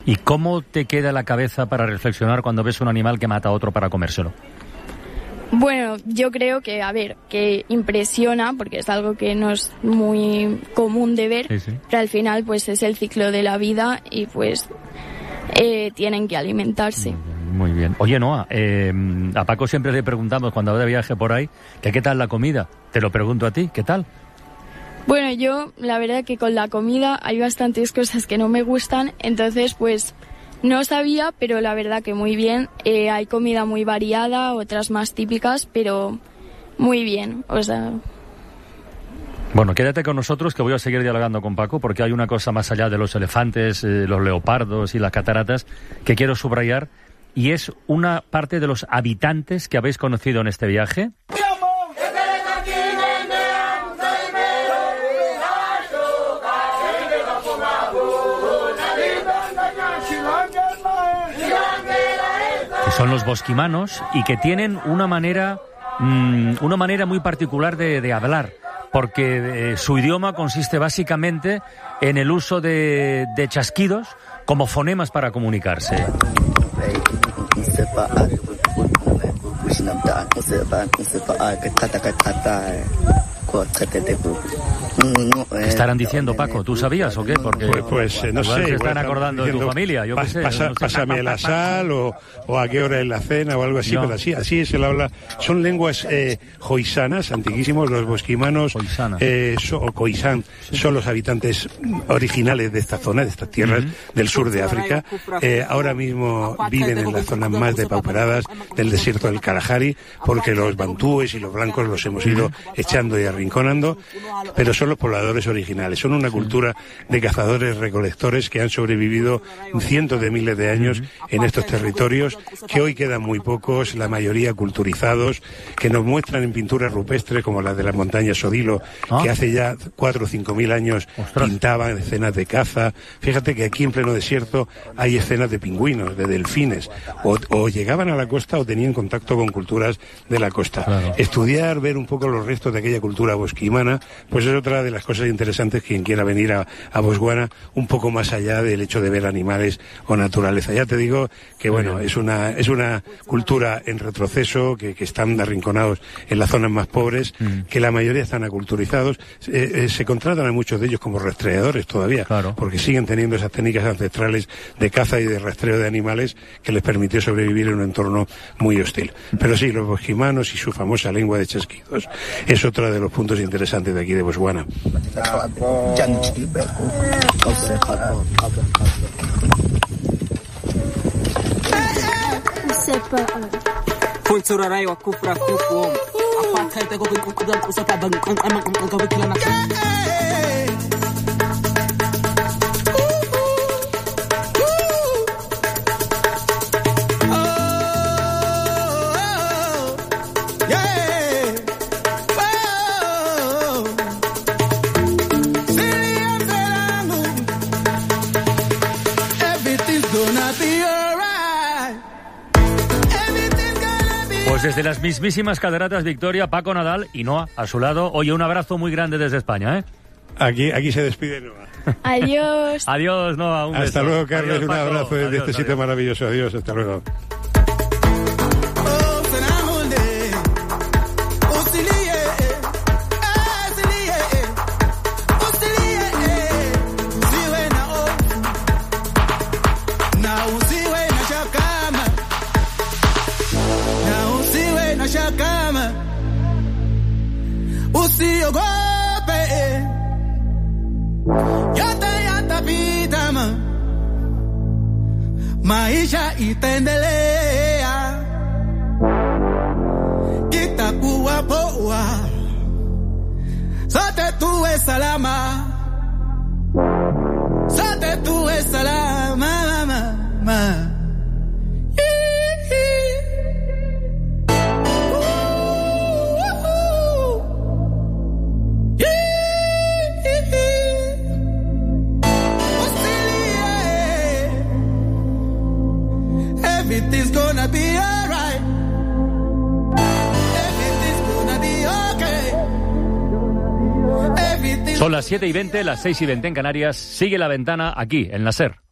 ¿Y cómo te queda la cabeza para reflexionar cuando ves un animal que mata a otro para comérselo? Bueno, yo creo que, que impresiona, porque es algo que no es muy común de ver, sí. Pero al final pues es el ciclo de la vida y pues tienen que alimentarse. Muy bien. Oye, Noa, a Paco siempre le preguntamos cuando va de viaje por ahí, que qué tal la comida. Te lo pregunto a ti, ¿qué tal? Bueno, yo la verdad que con la comida hay bastantes cosas que no me gustan, entonces pues no sabía, pero la verdad que muy bien. Hay comida muy variada, otras más típicas, pero muy bien, o sea... Bueno, quédate con nosotros que voy a seguir dialogando con Paco porque hay una cosa más allá de los elefantes, los leopardos y las cataratas que quiero subrayar y es una parte de los habitantes que habéis conocido en este viaje. Que son los bosquimanos y que tienen una manera muy particular de hablar. Porque su idioma consiste básicamente en el uso de chasquidos como fonemas para comunicarse. ¿Qué estarán diciendo, Paco? ¿Tú sabías o qué? Porque pues no sé. Se están acordando de tu familia, yo qué sé. Pásame la sal o a qué hora es la cena o algo así, no. Pero así se la habla. Son lenguas joisanas, antiquísimos. Los bosquimanos o coisán son los habitantes originales de esta zona, de estas tierras del sur de África. Ahora mismo viven en las zonas más depauperadas del desierto del Kalahari, porque los bantúes y los blancos los hemos ido echando y arrinconando, pero son los pobladores originales. Son una cultura de cazadores-recolectores que han sobrevivido cientos de miles de años en estos territorios, que hoy quedan muy pocos, la mayoría culturizados, que nos muestran en pinturas rupestres como la de las montañas Sodilo, que hace ya 4 o 5 mil años pintaban escenas de caza. Fíjate que aquí en pleno desierto hay escenas de pingüinos, de delfines, o llegaban a la costa o tenían contacto con culturas de la costa. Claro. Estudiar, ver un poco los restos de aquella cultura bosquimana, pues es otra de las cosas interesantes quien quiera venir a Botswana, un poco más allá del hecho de ver animales o naturaleza. Ya te digo que bueno, es una cultura en retroceso, que están arrinconados en las zonas más pobres, que la mayoría están aculturizados. Se contratan a muchos de ellos como rastreadores todavía, claro, porque siguen teniendo esas técnicas ancestrales de caza y de rastreo de animales que les permitió sobrevivir en un entorno muy hostil. Pero sí, los bosquimanos y su famosa lengua de chasquidos es otro de los puntos interesantes de aquí de Botswana. Pues desde las mismísimas cataratas Victoria, Paco Nadal y Noa a su lado. Oye, un abrazo muy grande desde España, ¿eh? Aquí se despide Noa. Adiós. Adiós, Noa. Un beso. Hasta luego, Carlos. Adiós, un abrazo desde este sitio maravilloso. Adiós, hasta luego. Maisha itaendelea, kitakuwa poa, sote tuwe salama, sote tuwe salama, mama. Everything's gonna be alright. Everything's gonna be okay. Son las 7:20, las 6:20 en Canarias. Sigue La Ventana aquí, en la SER.